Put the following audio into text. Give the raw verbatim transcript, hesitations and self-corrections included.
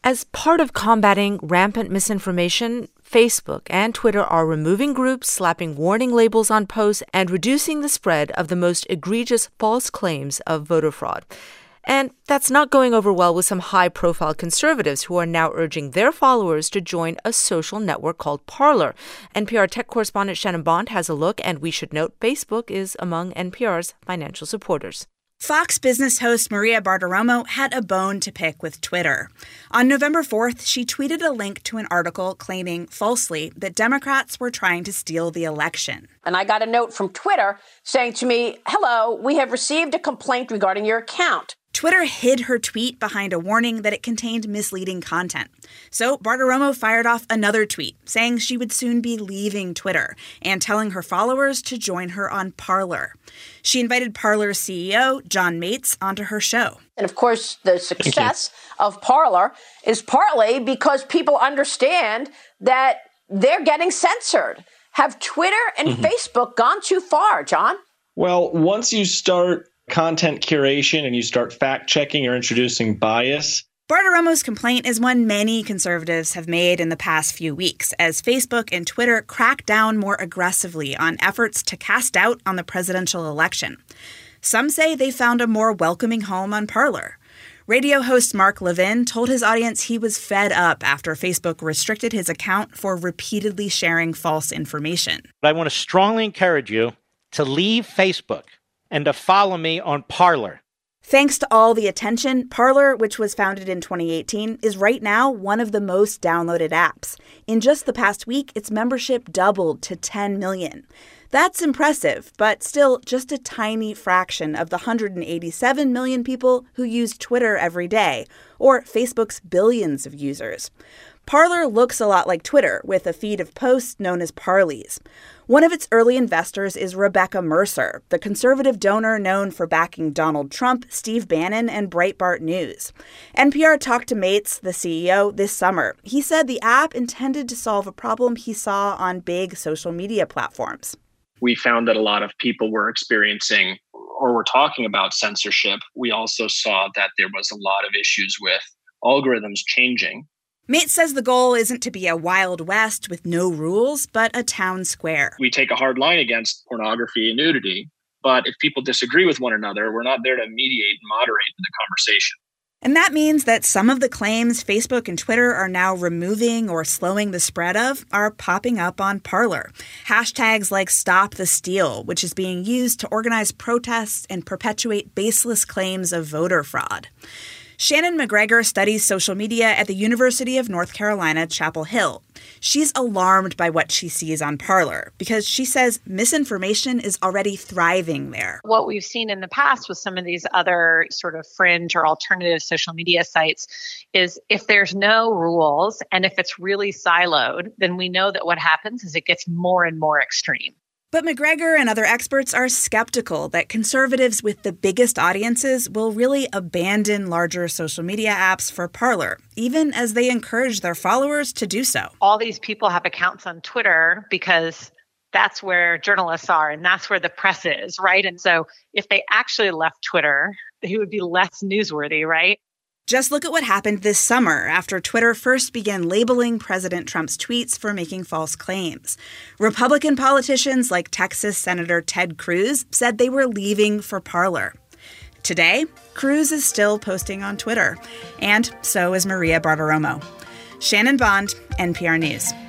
As part of combating rampant misinformation, Facebook and Twitter are removing groups, slapping warning labels on posts, and reducing the spread of the most egregious false claims of voter fraud. And that's not going over well with some high-profile conservatives who are now urging their followers to join a social network called Parler. N P R tech correspondent Shannon Bond has a look, and we should note Facebook is among N P R's financial supporters. Fox Business host Maria Bartiromo had a bone to pick with Twitter. On November fourth, she tweeted a link to an article claiming, falsely, that Democrats were trying to steal the election. And I got a note from Twitter saying to me, "Hello, we have received a complaint regarding your account." Twitter hid her tweet behind a warning that it contained misleading content. So Bartiromo fired off another tweet saying she would soon be leaving Twitter and telling her followers to join her on Parler. She invited Parler's C E O, John Mates, onto her show. And of course, the success of Parler is partly because people understand that they're getting censored. Have Twitter and mm-hmm. Facebook gone too far, John? Well, once you start content curation and you start fact-checking or introducing bias. Bartiromo's complaint is one many conservatives have made in the past few weeks as Facebook and Twitter crack down more aggressively on efforts to cast doubt on the presidential election. Some say they found a more welcoming home on Parler. Radio host Mark Levin told his audience he was fed up after Facebook restricted his account for repeatedly sharing false information. I want to strongly encourage you to leave Facebook and to follow me on Parler. Thanks to all the attention, Parler, which was founded in twenty eighteen, is right now one of the most downloaded apps. In just the past week, its membership doubled to ten million. That's impressive, but still just a tiny fraction of the one hundred eighty-seven million people who use Twitter every day, or Facebook's billions of users. Parler looks a lot like Twitter, with a feed of posts known as Parleys. One of its early investors is Rebecca Mercer, the conservative donor known for backing Donald Trump, Steve Bannon, and Breitbart News. N P R talked to Mates, the C E O, this summer. He said the app intended to solve a problem he saw on big social media platforms. We found that a lot of people were experiencing or were talking about censorship. We also saw that there was a lot of issues with algorithms changing. Mates says the goal isn't to be a Wild West with no rules, but a town square. We take a hard line against pornography and nudity, but if people disagree with one another, we're not there to mediate and moderate the conversation. And that means that some of the claims Facebook and Twitter are now removing or slowing the spread of are popping up on Parler. Hashtags like Stop the Steal, which is being used to organize protests and perpetuate baseless claims of voter fraud. Shannon McGregor studies social media at the University of North Carolina, Chapel Hill. She's alarmed by what she sees on Parler because she says misinformation is already thriving there. What we've seen in the past with some of these other sort of fringe or alternative social media sites is if there's no rules and if it's really siloed, then we know that what happens is it gets more and more extreme. But McGregor and other experts are skeptical that conservatives with the biggest audiences will really abandon larger social media apps for Parler, even as they encourage their followers to do so. All these people have accounts on Twitter because that's where journalists are and that's where the press is, right? And so if they actually left Twitter, they would be less newsworthy, right? Just look at what happened this summer after Twitter first began labeling President Trump's tweets for making false claims. Republican politicians like Texas Senator Ted Cruz said they were leaving for Parler. Today, Cruz is still posting on Twitter, and so is Maria Bartiromo. Shannon Bond, N P R News.